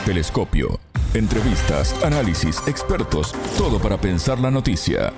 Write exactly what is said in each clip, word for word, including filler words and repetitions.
Telescopio. Entrevistas, análisis, expertos, todo para pensar la noticia.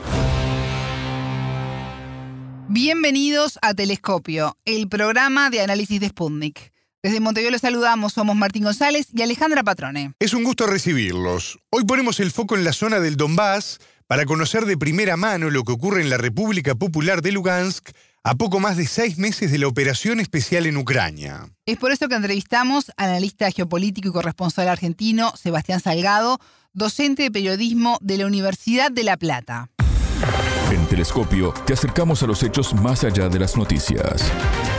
Bienvenidos a Telescopio, el programa de análisis de Sputnik. Desde Montevideo los saludamos, somos Martín González y Alejandra Patrone. Es un gusto recibirlos. Hoy ponemos el foco en la zona del Donbass para conocer de primera mano lo que ocurre en la República Popular de Lugansk a poco más de seis meses de la operación especial en Ucrania. Es por eso que entrevistamos al analista geopolítico y corresponsal argentino Sebastián Salgado, docente de periodismo de la Universidad de La Plata. En Telescopio te acercamos a los hechos más allá de las noticias.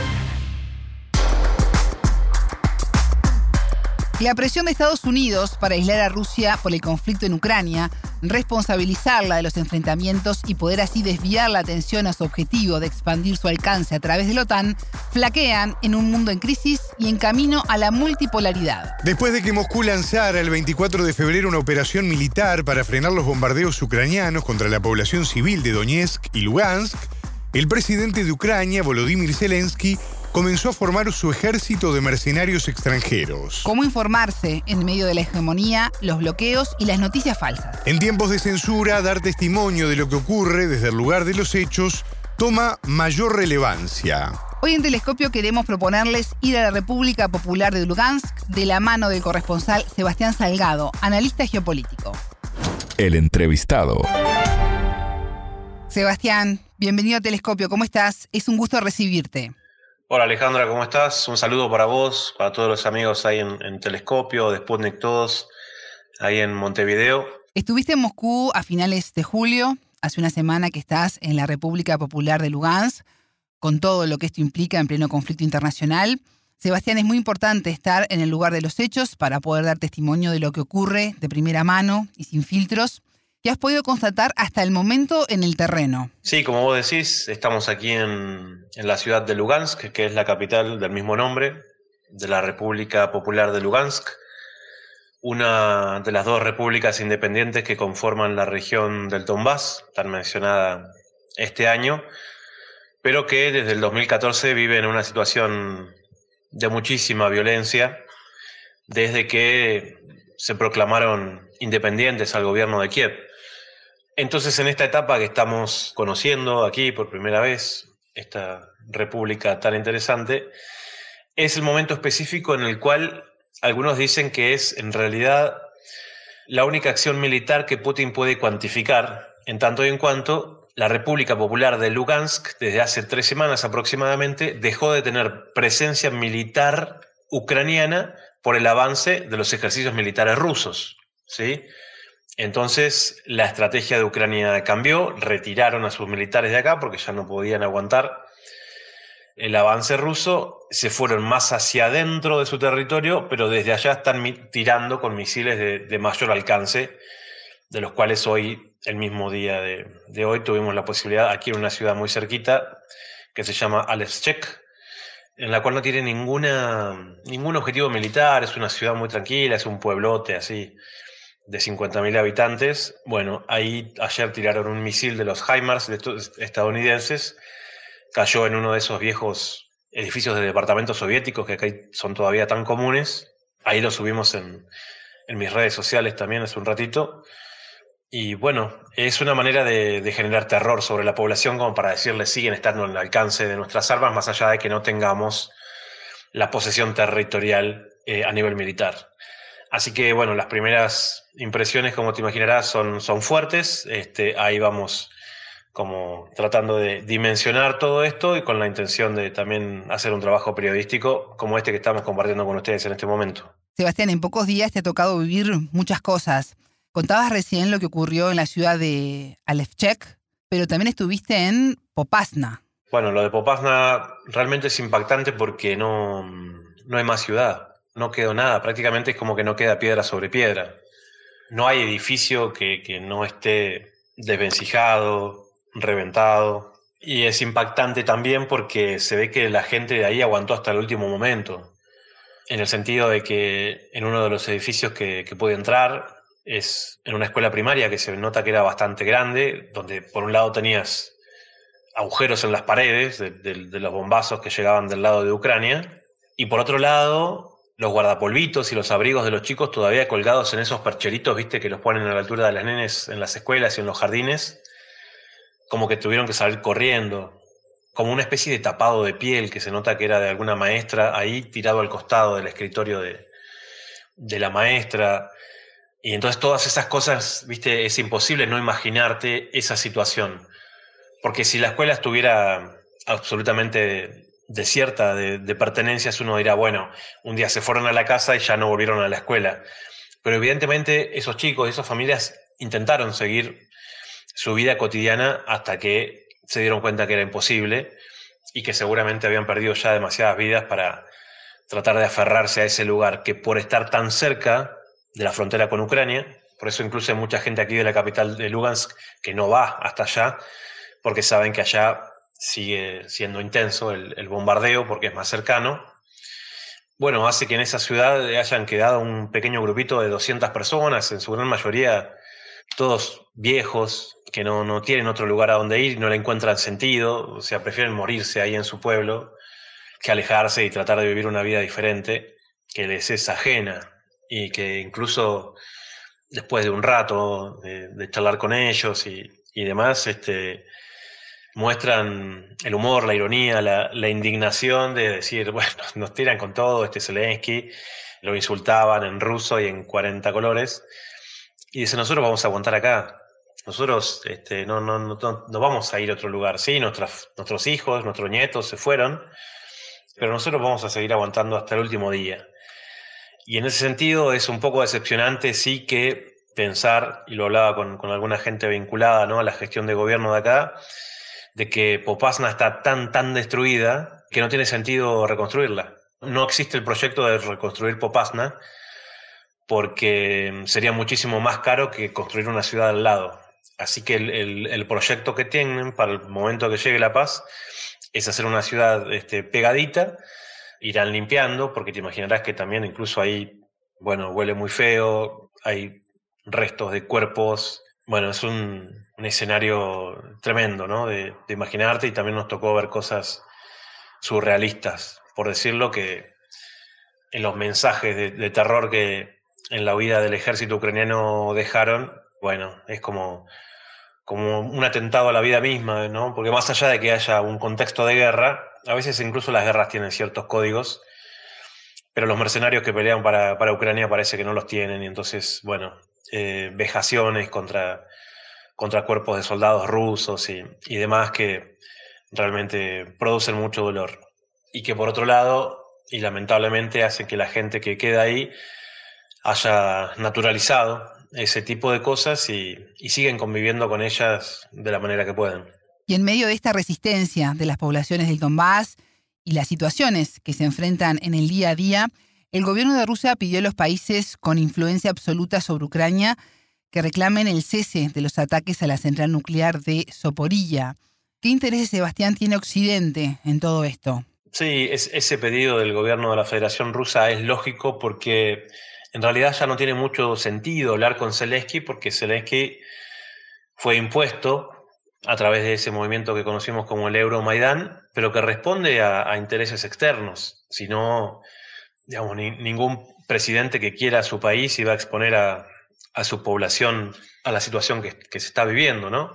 La presión de Estados Unidos para aislar a Rusia por el conflicto en Ucrania, responsabilizarla de los enfrentamientos y poder así desviar la atención a su objetivo de expandir su alcance a través de la OTAN, flaquean en un mundo en crisis y en camino a la multipolaridad. Después de que Moscú lanzara el veinticuatro de febrero una operación militar para frenar los bombardeos ucranianos contra la población civil de Donetsk y Lugansk, el presidente de Ucrania, Volodymyr Zelensky, comenzó a formar su ejército de mercenarios extranjeros. ¿Cómo informarse en medio de la hegemonía, los bloqueos y las noticias falsas? En tiempos de censura, dar testimonio de lo que ocurre desde el lugar de los hechos toma mayor relevancia. Hoy en Telescopio queremos proponerles ir a la República Popular de Lugansk de la mano del corresponsal Sebastián Salgado, analista geopolítico. El entrevistado. Sebastián, bienvenido a Telescopio. ¿Cómo estás? Es un gusto recibirte. Hola Alejandra, ¿cómo estás? Un saludo para vos, para todos los amigos ahí en, en Telescopio, de Sputnik todos, ahí en Montevideo. Estuviste en Moscú a finales de julio, hace una semana que estás en la República Popular de Lugansk, con todo lo que esto implica en pleno conflicto internacional. Sebastián, es muy importante estar en el lugar de los hechos para poder dar testimonio de lo que ocurre de primera mano y sin filtros. ¿Qué has podido constatar hasta el momento en el terreno? Sí, como vos decís, estamos aquí en, en la ciudad de Lugansk, que es la capital del mismo nombre, de la República Popular de Lugansk, una de las dos repúblicas independientes que conforman la región del Donbass, tan mencionada este año, pero que desde el dos mil catorce vive en una situación de muchísima violencia, desde que se proclamaron independientes al gobierno de Kiev. Entonces, en esta etapa que estamos conociendo aquí por primera vez, esta república tan interesante, es el momento específico en el cual algunos dicen que es, en realidad, la única acción militar que Putin puede cuantificar, en tanto y en cuanto la República Popular de Lugansk, desde hace tres semanas aproximadamente, dejó de tener presencia militar ucraniana por el avance de los ejercicios militares rusos, ¿sí? Entonces, la estrategia de Ucrania cambió, retiraron a sus militares de acá porque ya no podían aguantar el avance ruso, se fueron más hacia adentro de su territorio, pero desde allá están mi- tirando con misiles de, de mayor alcance, de los cuales hoy, el mismo día de, de hoy, tuvimos la posibilidad, aquí en una ciudad muy cerquita, que se llama Alevchek, en la cual no tiene ninguna, ningún objetivo militar, es una ciudad muy tranquila, es un pueblote así, de cincuenta mil habitantes. Bueno, ahí ayer tiraron un misil de los HIMARS de estos estadounidenses, cayó en uno de esos viejos edificios de departamentos soviéticos que acá son todavía tan comunes. Ahí lo subimos en, en mis redes sociales también hace un ratito. Y bueno, es una manera de, de generar terror sobre la población como para decirles siguen estando en el alcance de nuestras armas, más allá de que no tengamos la posesión territorial eh, a nivel militar. Así que, bueno, las primeras impresiones, como te imaginarás, son, son fuertes. Este, ahí vamos como tratando de dimensionar todo esto y con la intención de también hacer un trabajo periodístico como este que estamos compartiendo con ustedes en este momento. Sebastián, en pocos días te ha tocado vivir muchas cosas. Contabas recién lo que ocurrió en la ciudad de Alevchek, pero también estuviste en Popasna. Bueno, lo de Popasna realmente es impactante porque no, no hay más ciudad. No quedó nada, prácticamente es como que no queda piedra sobre piedra. No hay edificio que, que no esté desvencijado, reventado. Y es impactante también porque se ve que la gente de ahí aguantó hasta el último momento. En el sentido de que en uno de los edificios que, que pude entrar es en una escuela primaria que se nota que era bastante grande, donde por un lado tenías agujeros en las paredes de, de, de los bombazos que llegaban del lado de Ucrania, y por otro lado los guardapolvitos y los abrigos de los chicos todavía colgados en esos percheritos, viste, que los ponen a la altura de las nenes en las escuelas y en los jardines, como que tuvieron que salir corriendo, como una especie de tapado de piel que se nota que era de alguna maestra ahí tirado al costado del escritorio de, de la maestra. Y entonces todas esas cosas, viste, es imposible no imaginarte esa situación. Porque si la escuela estuviera absolutamente desierta de, de pertenencias, uno dirá, bueno, un día se fueron a la casa y ya no volvieron a la escuela. Pero evidentemente esos chicos y esas familias intentaron seguir su vida cotidiana hasta que se dieron cuenta que era imposible y que seguramente habían perdido ya demasiadas vidas para tratar de aferrarse a ese lugar que, por estar tan cerca de la frontera con Ucrania, por eso incluso hay mucha gente aquí de la capital de Lugansk que no va hasta allá, porque saben que allá sigue siendo intenso el, el bombardeo porque es más cercano. Bueno, hace que en esa ciudad hayan quedado un pequeño grupito de doscientas personas, en su gran mayoría todos viejos, que no, no tienen otro lugar a donde ir, no le encuentran sentido, o sea, prefieren morirse ahí en su pueblo que alejarse y tratar de vivir una vida diferente que les es ajena, y que incluso después de un rato de, de charlar con ellos y, y demás, este, muestran el humor, la ironía, la, la indignación de decir, bueno, nos tiran con todo, este Zelensky, lo insultaban en ruso y en cuarenta colores, y dice, nosotros vamos a aguantar acá, nosotros este, no, no, no, no vamos a ir a otro lugar, sí, nuestras, nuestros hijos, nuestros nietos se fueron, pero nosotros vamos a seguir aguantando hasta el último día. Y en ese sentido es un poco decepcionante, sí, que pensar, y lo hablaba con, con alguna gente vinculada, ¿no?, a la gestión de gobierno de acá, de que Popasna está tan, tan destruida que no tiene sentido reconstruirla. No existe el proyecto de reconstruir Popasna porque sería muchísimo más caro que construir una ciudad al lado. Así que el, el, el proyecto que tienen para el momento que llegue la paz es hacer una ciudad este, pegadita. Irán limpiando, porque te imaginarás que también incluso ahí, bueno, huele muy feo, hay restos de cuerpos. Bueno, es un, un escenario tremendo, ¿no?, de, de imaginarte, y también nos tocó ver cosas surrealistas, por decirlo, que en los mensajes de, de terror que en la huida del ejército ucraniano dejaron, bueno, es como, como un atentado a la vida misma, ¿no? Porque más allá de que haya un contexto de guerra, a veces incluso las guerras tienen ciertos códigos, pero los mercenarios que pelean para, para Ucrania parece que no los tienen, y entonces, bueno, eh, vejaciones contra, contra cuerpos de soldados rusos y, y demás que realmente producen mucho dolor. Y que por otro lado, y lamentablemente, hacen que la gente que queda ahí haya naturalizado ese tipo de cosas y, y siguen conviviendo con ellas de la manera que pueden. Y en medio de esta resistencia de las poblaciones del Donbass y las situaciones que se enfrentan en el día a día, el gobierno de Rusia pidió a los países con influencia absoluta sobre Ucrania que reclamen el cese de los ataques a la central nuclear de Zaporizhia. ¿Qué intereses, Sebastián, tiene Occidente en todo esto? Sí, es, ese pedido del gobierno de la Federación Rusa es lógico porque en realidad ya no tiene mucho sentido hablar con Zelensky, porque Zelensky fue impuesto a través de ese movimiento que conocimos como el Euromaidán, pero que responde a, a intereses externos. Si no, digamos, ni, ningún presidente que quiera a su país iba a exponer a, a su población a la situación que, que se está viviendo, ¿no?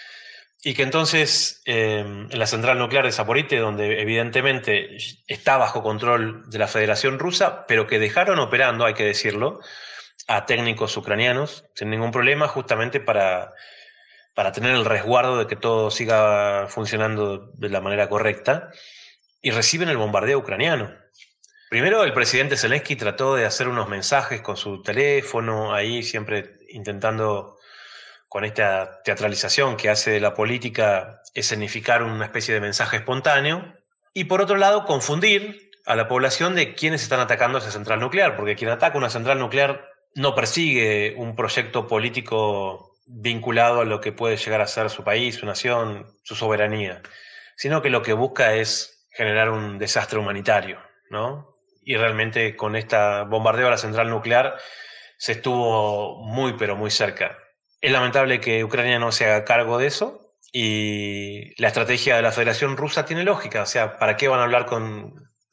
Y que entonces eh, en la central nuclear de Zaporizhia, donde evidentemente está bajo control de la Federación Rusa, pero que dejaron operando, hay que decirlo, a técnicos ucranianos sin ningún problema, justamente para, para tener el resguardo de que todo siga funcionando de la manera correcta, y reciben el bombardeo ucraniano. Primero el presidente Zelensky trató de hacer unos mensajes con su teléfono, ahí siempre intentando, con esta teatralización que hace de la política, escenificar una especie de mensaje espontáneo, y por otro lado confundir a la población de quiénes están atacando esa central nuclear, porque quien ataca una central nuclear no persigue un proyecto político vinculado a lo que puede llegar a ser su país, su nación, su soberanía, sino que lo que busca es generar un desastre humanitario, ¿no? Y realmente con este bombardeo a la central nuclear se estuvo muy pero muy cerca. Es lamentable que Ucrania no se haga cargo de eso, y la estrategia de la Federación Rusa tiene lógica. O sea, ¿para qué van a hablar con,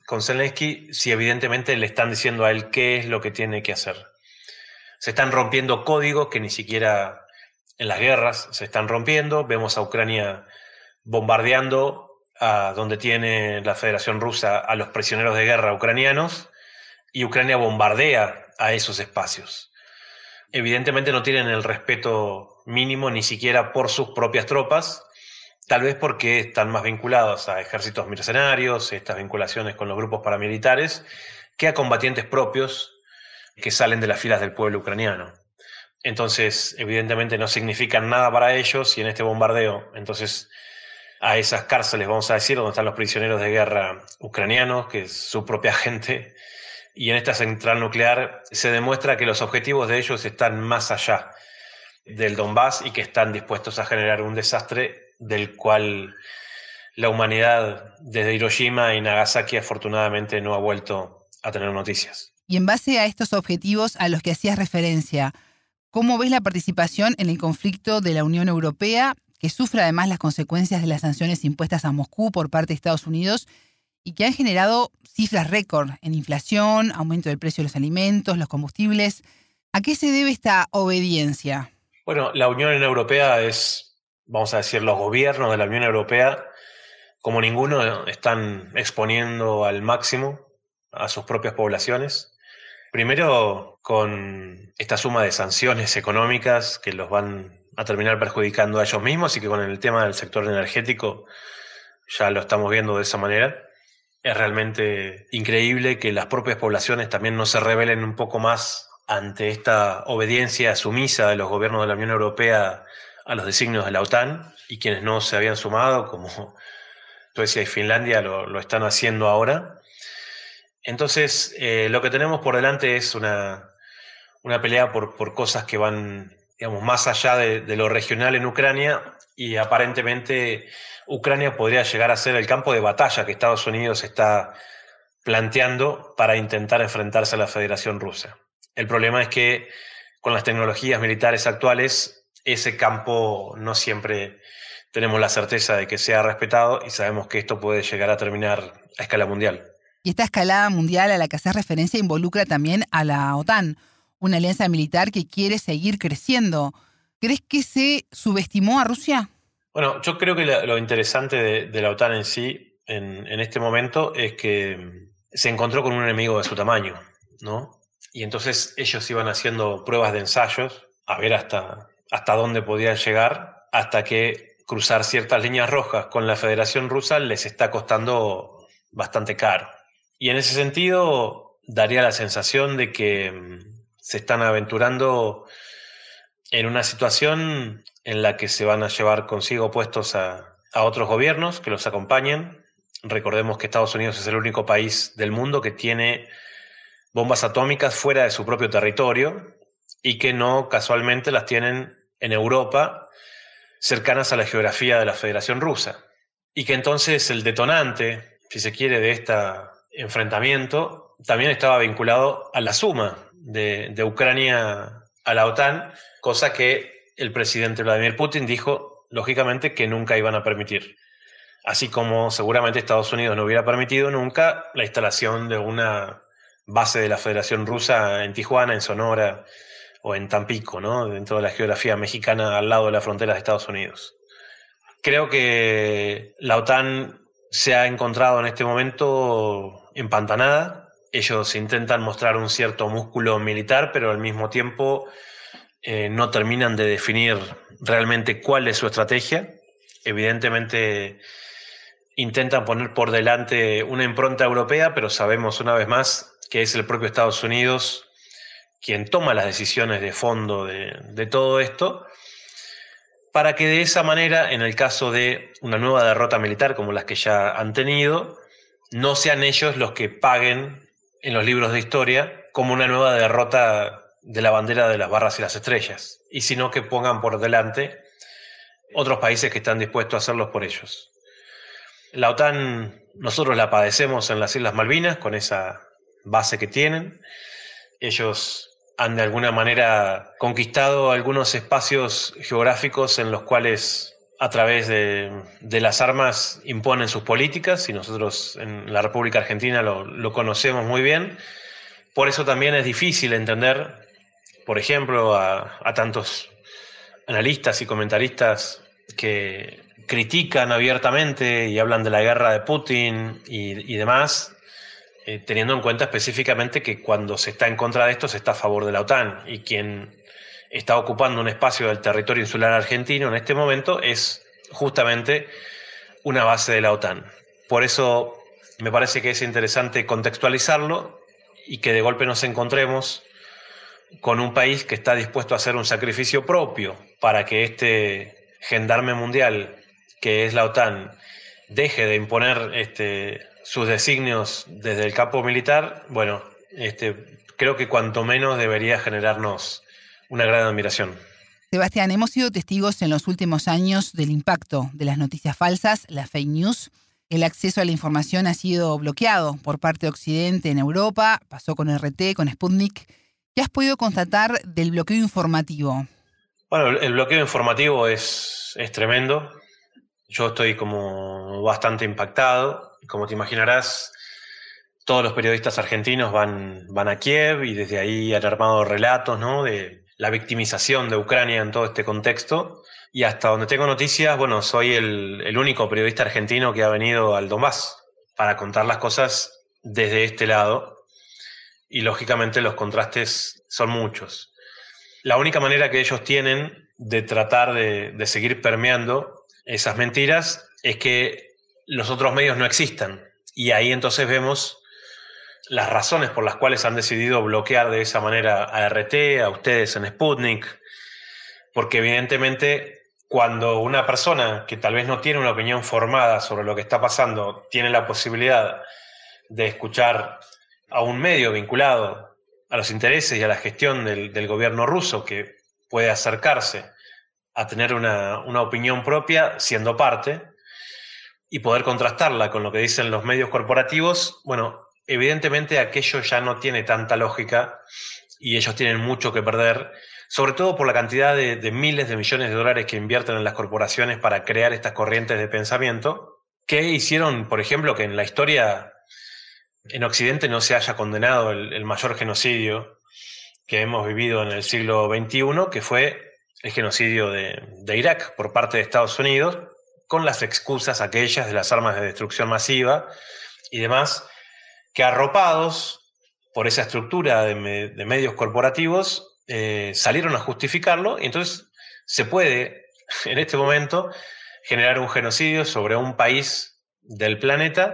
con Zelensky si evidentemente le están diciendo a él qué es lo que tiene que hacer. Se están rompiendo códigos que ni siquiera en las guerras se están rompiendo. Vemos a Ucrania bombardeando a donde tiene la Federación Rusa a los prisioneros de guerra ucranianos, y Ucrania bombardea a esos espacios. Evidentemente no tienen el respeto mínimo ni siquiera por sus propias tropas, tal vez porque están más vinculados a ejércitos mercenarios, estas vinculaciones con los grupos paramilitares, que a combatientes propios que salen de las filas del pueblo ucraniano. Entonces, evidentemente no significan nada para ellos, y en este bombardeo, entonces, a esas cárceles, vamos a decir, donde están los prisioneros de guerra ucranianos, que es su propia gente, y en esta central nuclear se demuestra que los objetivos de ellos están más allá del Donbass y que están dispuestos a generar un desastre del cual la humanidad desde Hiroshima y Nagasaki afortunadamente no ha vuelto a tener noticias. Y en base a estos objetivos a los que hacías referencia, ¿cómo ves la participación en el conflicto de la Unión Europea, que sufre además las consecuencias de las sanciones impuestas a Moscú por parte de Estados Unidos y que han generado cifras récord en inflación, aumento del precio de los alimentos, los combustibles? ¿A qué se debe esta obediencia? Bueno, la Unión Europea es, vamos a decir, los gobiernos de la Unión Europea, como ninguno, están exponiendo al máximo a sus propias poblaciones. Primero, con esta suma de sanciones económicas que los van a terminar perjudicando a ellos mismos, y que con el tema del sector energético ya lo estamos viendo de esa manera. Es realmente increíble que las propias poblaciones también no se rebelen un poco más ante esta obediencia sumisa de los gobiernos de la Unión Europea a los designios de la OTAN, y quienes no se habían sumado, como Suecia y Finlandia, lo, lo están haciendo ahora. Entonces, eh, lo que tenemos por delante es una, una pelea por, por cosas que van, digamos, más allá de, de lo regional en Ucrania, y aparentemente Ucrania podría llegar a ser el campo de batalla que Estados Unidos está planteando para intentar enfrentarse a la Federación Rusa. El problema es que con las tecnologías militares actuales, ese campo no siempre tenemos la certeza de que sea respetado, y sabemos que esto puede llegar a terminar a escala mundial. Y esta escalada mundial a la que haces referencia involucra también a la OTAN, una alianza militar que quiere seguir creciendo. ¿Crees que se subestimó a Rusia? Bueno, yo creo que la, lo interesante de, de la OTAN en sí, en, en este momento, es que se encontró con un enemigo de su tamaño, ¿no? Y entonces ellos iban haciendo pruebas de ensayos a ver hasta, hasta dónde podían llegar, hasta que cruzar ciertas líneas rojas con la Federación Rusa les está costando bastante caro. Y en ese sentido daría la sensación de que se están aventurando en una situación en la que se van a llevar consigo puestos a, a otros gobiernos que los acompañen. Recordemos que Estados Unidos es el único país del mundo que tiene bombas atómicas fuera de su propio territorio, y que no casualmente las tienen en Europa, cercanas a la geografía de la Federación Rusa. Y que entonces el detonante, si se quiere, de este enfrentamiento también estaba vinculado a la suma de, de Ucrania a la OTAN, cosa que el presidente Vladimir Putin dijo, lógicamente, que nunca iban a permitir. Así como seguramente Estados Unidos no hubiera permitido nunca la instalación de una base de la Federación Rusa en Tijuana, en Sonora o en Tampico, ¿no? Dentro de la geografía mexicana, al lado de la frontera de Estados Unidos. Creo que la OTAN se ha encontrado en este momento empantanada. Ellos intentan mostrar un cierto músculo militar, pero al mismo tiempo eh, no terminan de definir realmente cuál es su estrategia. Evidentemente intentan poner por delante una impronta europea, pero sabemos una vez más que es el propio Estados Unidos quien toma las decisiones de fondo de, de todo esto, para que de esa manera, en el caso de una nueva derrota militar como las que ya han tenido, no sean ellos los que paguen en los libros de historia como una nueva derrota de la bandera de las barras y las estrellas, y sino que pongan por delante otros países que están dispuestos a hacerlos por ellos. La OTAN nosotros la padecemos en las Islas Malvinas con esa base que tienen. Ellos han de alguna manera conquistado algunos espacios geográficos en los cuales a través de, de las armas imponen sus políticas, y nosotros en la República Argentina lo, lo conocemos muy bien. Por eso también es difícil entender, por ejemplo, a, a tantos analistas y comentaristas que critican abiertamente y hablan de la guerra de Putin y, y demás, eh, teniendo en cuenta específicamente que cuando se está en contra de esto se está a favor de la OTAN, y quien está ocupando un espacio del territorio insular argentino en este momento es justamente una base de la OTAN. Por eso me parece que es interesante contextualizarlo y que de golpe nos encontremos con un país que está dispuesto a hacer un sacrificio propio para que este gendarme mundial, que es la OTAN, deje de imponer este, sus designios desde el campo militar. Bueno, este, creo que cuanto menos debería generarnos una gran admiración. Sebastián, hemos sido testigos en los últimos años del impacto de las noticias falsas, las fake news. El acceso a la información ha sido bloqueado por parte de Occidente en Europa, pasó con R T, con Sputnik. ¿Qué has podido constatar del bloqueo informativo? Bueno, el bloqueo informativo es, es tremendo. Yo estoy como bastante impactado. Como te imaginarás, todos los periodistas argentinos van, van a Kiev y desde ahí han armado relatos, ¿no?, de la victimización de Ucrania en todo este contexto. Y hasta donde tengo noticias, bueno, soy el, el único periodista argentino que ha venido al Donbass para contar las cosas desde este lado. Y lógicamente los contrastes son muchos. La única manera que ellos tienen de tratar de, de seguir permeando esas mentiras es que los otros medios no existan. Y ahí entonces vemos las razones por las cuales han decidido bloquear de esa manera a R T, a ustedes en Sputnik, porque evidentemente cuando una persona que tal vez no tiene una opinión formada sobre lo que está pasando tiene la posibilidad de escuchar a un medio vinculado a los intereses y a la gestión del, del gobierno ruso, que puede acercarse a tener una, una opinión propia siendo parte y poder contrastarla con lo que dicen los medios corporativos, bueno, evidentemente aquello ya no tiene tanta lógica y ellos tienen mucho que perder, sobre todo por la cantidad de, de miles de millones de dólares que invierten en las corporaciones para crear estas corrientes de pensamiento, que hicieron, por ejemplo, que en la historia en Occidente no se haya condenado el, el mayor genocidio que hemos vivido en el siglo veintiuno, que fue el genocidio de, de Irak por parte de Estados Unidos, con las excusas aquellas de las armas de destrucción masiva y demás, que arropados por esa estructura de, me, de medios corporativos eh, salieron a justificarlo, y entonces se puede en este momento generar un genocidio sobre un país del planeta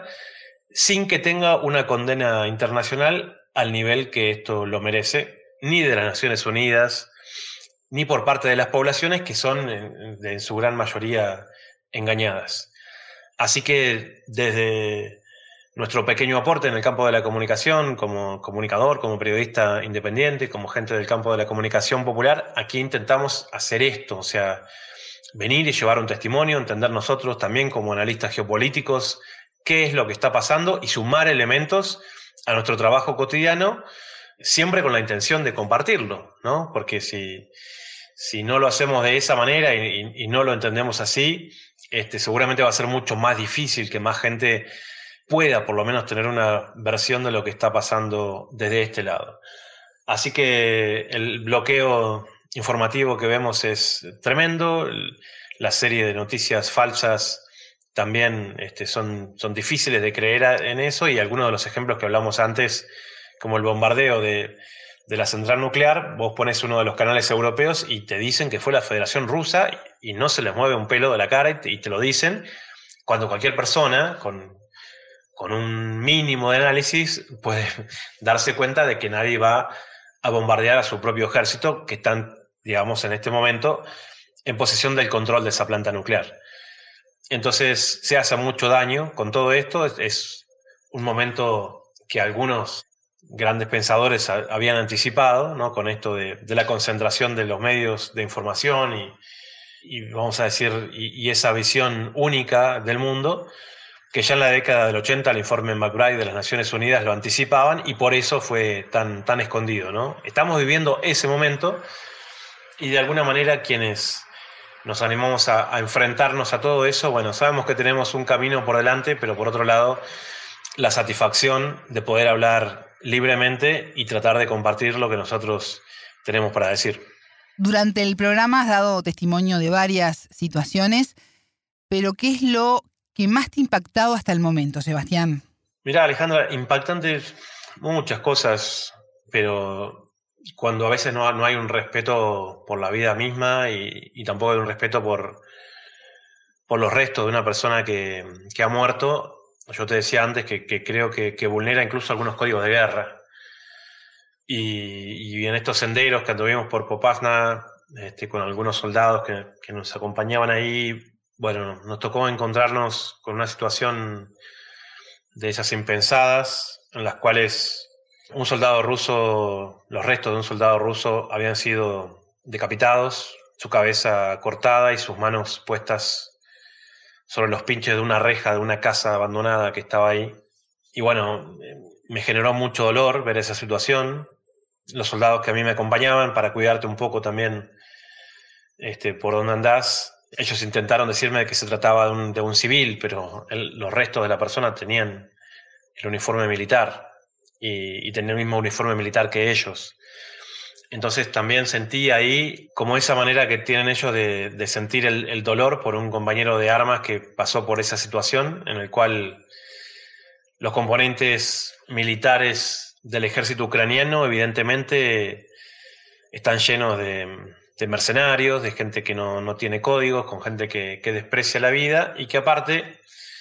sin que tenga una condena internacional al nivel que esto lo merece, ni de las Naciones Unidas, ni por parte de las poblaciones que son en, en su gran mayoría engañadas. Así que desde nuestro pequeño aporte en el campo de la comunicación, como comunicador, como periodista independiente, como gente del campo de la comunicación popular, aquí intentamos hacer esto, o sea, venir y llevar un testimonio, entender nosotros también como analistas geopolíticos qué es lo que está pasando y sumar elementos a nuestro trabajo cotidiano, siempre con la intención de compartirlo, ¿no? Porque si, si no lo hacemos de esa manera y, y, y no lo entendemos así, este, seguramente va a ser mucho más difícil que más gente pueda por lo menos tener una versión de lo que está pasando desde este lado. Así que el bloqueo informativo que vemos es tremendo, la serie de noticias falsas también este, son, son difíciles de creer en eso, y algunos de los ejemplos que hablamos antes, como el bombardeo de, de la central nuclear, vos pones uno de los canales europeos y te dicen que fue la Federación Rusa y no se les mueve un pelo de la cara y te, y te lo dicen, cuando cualquier persona con, con un mínimo de análisis puede darse cuenta de que nadie va a bombardear a su propio ejército, que están, digamos, en este momento en posesión del control de esa planta nuclear. Entonces se hace mucho daño con todo esto. Es, es un momento que algunos grandes pensadores a, habían anticipado, ¿no? Con esto de, de la concentración de los medios de información y, y vamos a decir, y, y esa visión única del mundo, que ya en la década del ochenta el informe McBride de las Naciones Unidas lo anticipaban y por eso fue tan, tan escondido, ¿no? Estamos viviendo ese momento y de alguna manera quienes nos animamos a, a enfrentarnos a todo eso. Bueno, sabemos que tenemos un camino por delante, pero por otro lado, la satisfacción de poder hablar libremente y tratar de compartir lo que nosotros tenemos para decir. Durante el programa has dado testimonio de varias situaciones, pero ¿qué es lo que más te ha impactado hasta el momento, Sebastián? Mirá, Alejandra, impactantes muchas cosas, pero cuando a veces no, no hay un respeto por la vida misma y, y tampoco hay un respeto por, por los restos de una persona que, que ha muerto, yo te decía antes que, que creo que, que vulnera incluso algunos códigos de guerra. Y, y en estos senderos que anduvimos por Popasna, este, con algunos soldados que, que nos acompañaban ahí, bueno, nos tocó encontrarnos con una situación de esas impensadas, en las cuales un soldado ruso, los restos de un soldado ruso habían sido decapitados, su cabeza cortada y sus manos puestas sobre los pinches de una reja de una casa abandonada que estaba ahí. Y bueno, me generó mucho dolor ver esa situación. Los soldados que a mí me acompañaban para cuidarte un poco también este, por dónde andás, ellos intentaron decirme que se trataba de un, de un civil, pero el, los restos de la persona tenían el uniforme militar y, y tenían el mismo uniforme militar que ellos. Entonces también sentí ahí como esa manera que tienen ellos de, de sentir el, el dolor por un compañero de armas que pasó por esa situación, en el cual los componentes militares del ejército ucraniano evidentemente están llenos de, de mercenarios, de gente que no, no tiene códigos, con gente que, que desprecia la vida y que aparte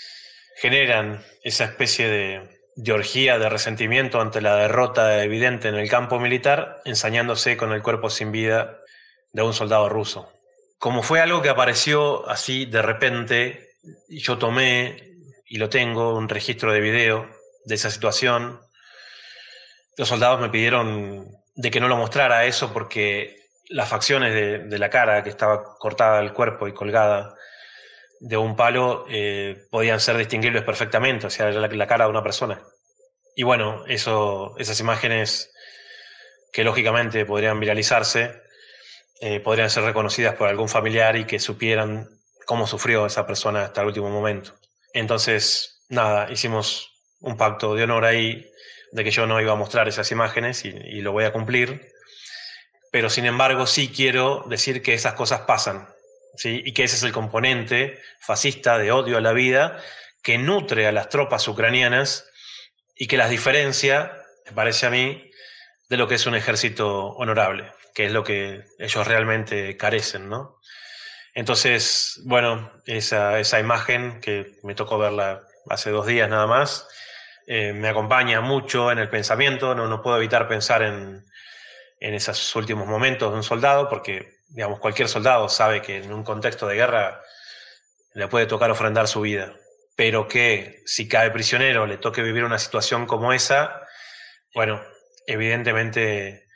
generan esa especie de, de orgía de resentimiento ante la derrota evidente en el campo militar, ensañándose con el cuerpo sin vida de un soldado ruso. Como fue algo que apareció así de repente, yo tomé, y lo tengo, un registro de video de esa situación. Los soldados me pidieron de que no lo mostrara eso porque las facciones de, de la cara, que estaba cortada del cuerpo y colgada de un palo, eh, podían ser distinguibles perfectamente, o sea, la, la cara de una persona. Y bueno, eso, esas imágenes que lógicamente podrían viralizarse, eh, podrían ser reconocidas por algún familiar y que supieran cómo sufrió esa persona hasta el último momento. Entonces, nada, hicimos un pacto de honor ahí, de que yo no iba a mostrar esas imágenes y, y lo voy a cumplir, pero sin embargo sí quiero decir que esas cosas pasan, ¿sí? Y que ese es el componente fascista de odio a la vida que nutre a las tropas ucranianas y que las diferencia, me parece a mí, de lo que es un ejército honorable, que es lo que ellos realmente carecen, ¿no? Entonces, bueno, esa, esa imagen que me tocó verla hace dos días nada más, Eh, me acompaña mucho en el pensamiento, no, no puedo evitar pensar en, en esos últimos momentos de un soldado, porque digamos, cualquier soldado sabe que en un contexto de guerra le puede tocar ofrendar su vida, pero que si cae prisionero le toque vivir una situación como esa, bueno, evidentemente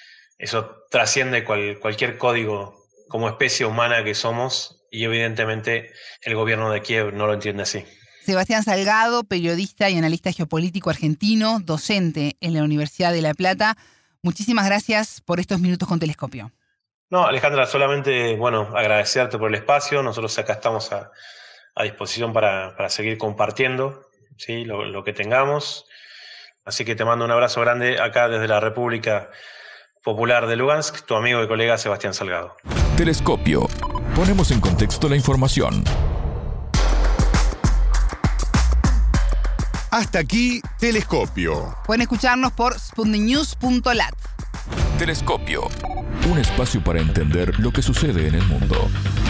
eso trasciende cual, cualquier código como especie humana que somos y evidentemente el gobierno de Kiev no lo entiende así. Sebastián Salgado, periodista y analista geopolítico argentino, docente en la Universidad de La Plata. Muchísimas gracias por estos minutos con Telescopio. No, Alejandra, solamente, bueno, agradecerte por el espacio. Nosotros acá estamos a, a disposición para, para seguir compartiendo, ¿sí? lo, lo que tengamos. Así que te mando un abrazo grande acá desde la República Popular de Lugansk, tu amigo y colega Sebastián Salgado. Telescopio. Ponemos en contexto la información. Hasta aquí, Telescopio. Pueden escucharnos por sputnik news punto lat. Telescopio. Un espacio para entender lo que sucede en el mundo.